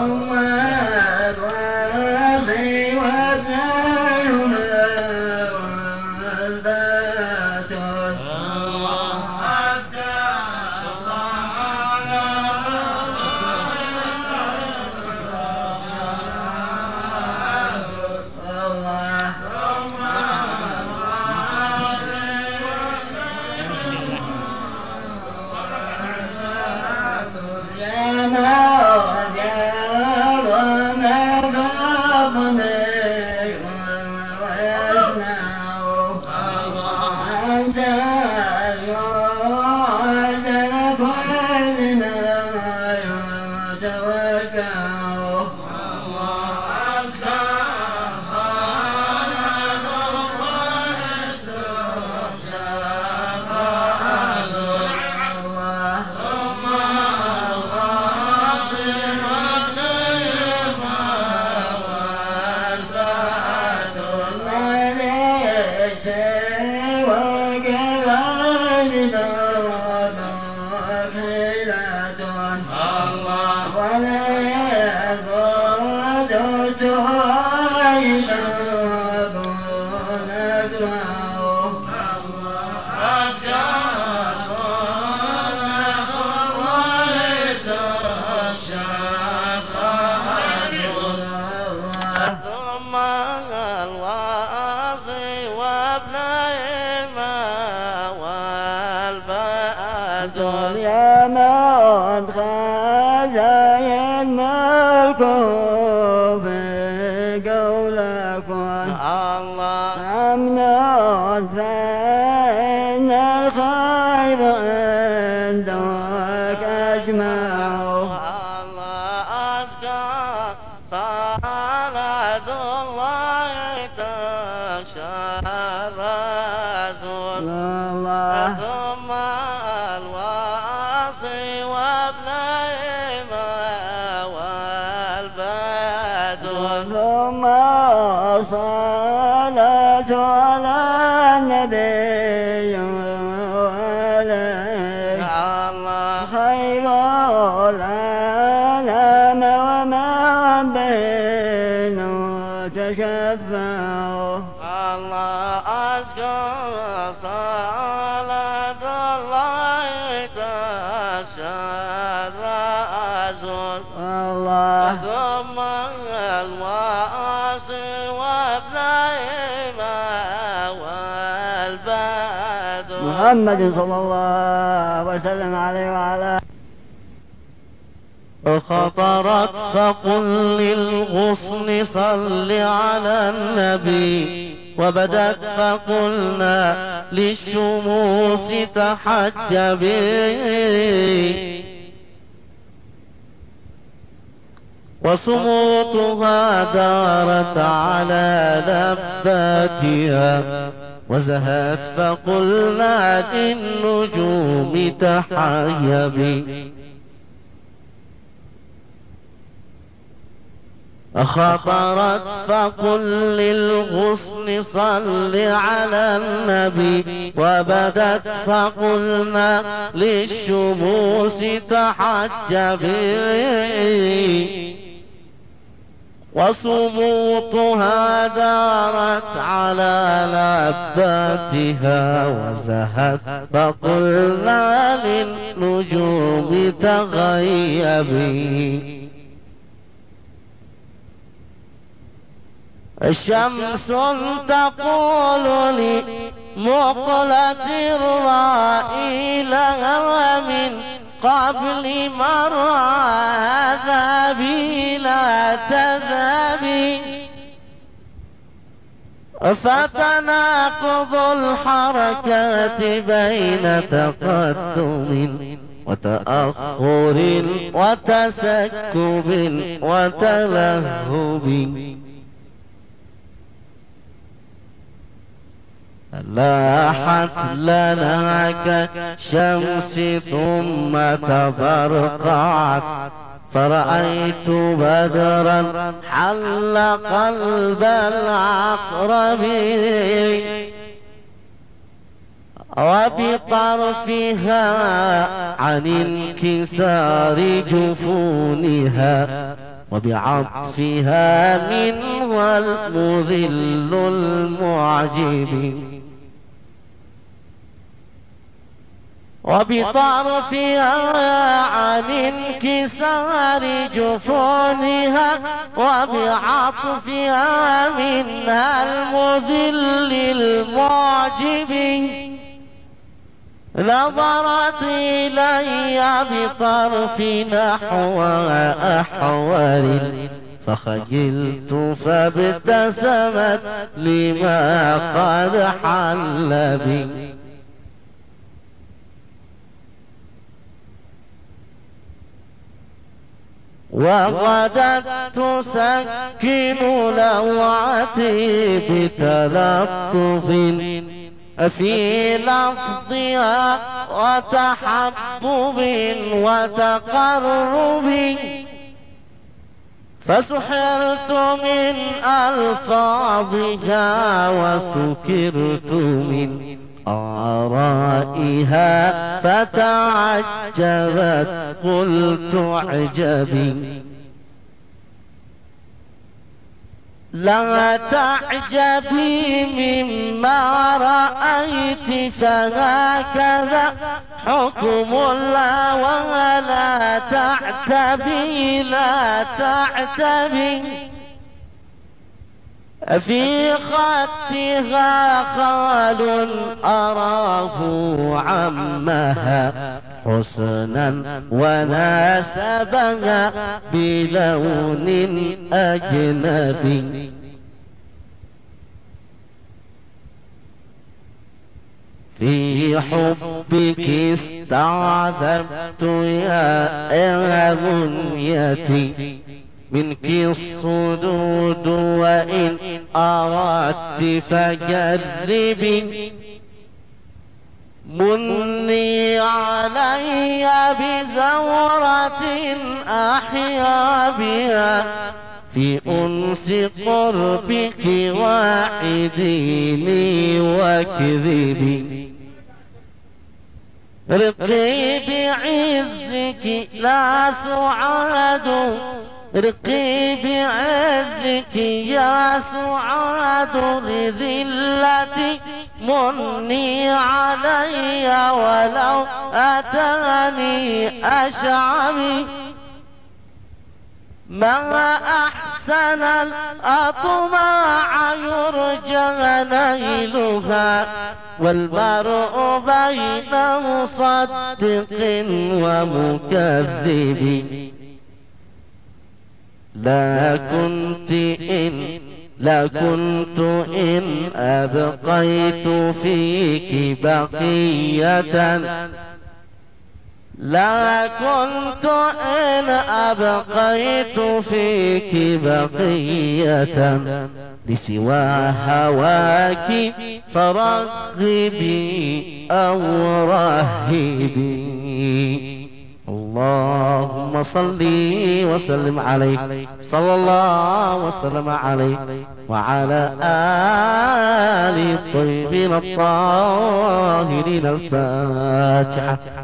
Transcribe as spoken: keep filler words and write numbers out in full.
محمد صلى الله وسلم عليه وعلى خطرت فقل للغصن صل على النبي وبدت فقلنا للشموس تحجبي وصموتها دارت على لباتها وزهت فقلنا للنجوم تحيبي خطرت فقل للغصن صل على النبي وبدت فقلنا للشموس تحجبي وصموتها دارت على لباتها وزهت فقلنا للنجوم تغيبي شمس تقول لي مقلة الرائي لها من قبل مرعى ذهبي لا تذهبي فتناقض الحركات بين تقدم وتأخر وتسكب وتلهب لاحت لنا كالشمس ثم تبرقعت فرأيت بدرا حل قلب العقرب وبطرفها عن انكسار جفونها وبعطفها منها المذل المعجب وبطرفها عن انكسار جفونها وبعطفها منها المذل المعجب نظرت إلي بطرف نحو أحور فخجلت فابتسمت لما قد حل بي وغدت تسكن لوعتي بتلطف في لفظها وتحبب وتقرب فسحرت من ألفاظها وسكرت من آرائها فتعجبت قلت عجبي لا تعجبي مما رأيت فهكذا حكم الله ولا تعتبي لا تعتبي في خدها خال أراه عمها حسنا وناسبها بلون أجنبي في حبك استعذبت يا منيتي منك الصدود وإن أردت فجربي مني علي بزورة أحيا بها في أنس قربك واعديني وكذبي رقي بعزك لا سعاد رقي بعزك يا سعاد لذلتي مني علي ولو أتاني أشعبي ما أحسن الأطماع يرجى نيلها والمرء بين مصدق ومكذب لا كنت إن لا كنت إن أبقيت فيك بقية لا كنت إن أبقيت فيك بقية لسوى هواك فرغبي أو رهبي اللهم صل وسلم عليه صلى الله وسلم عليه وعلى آل الطيبين الطاهرين. الفاتحة.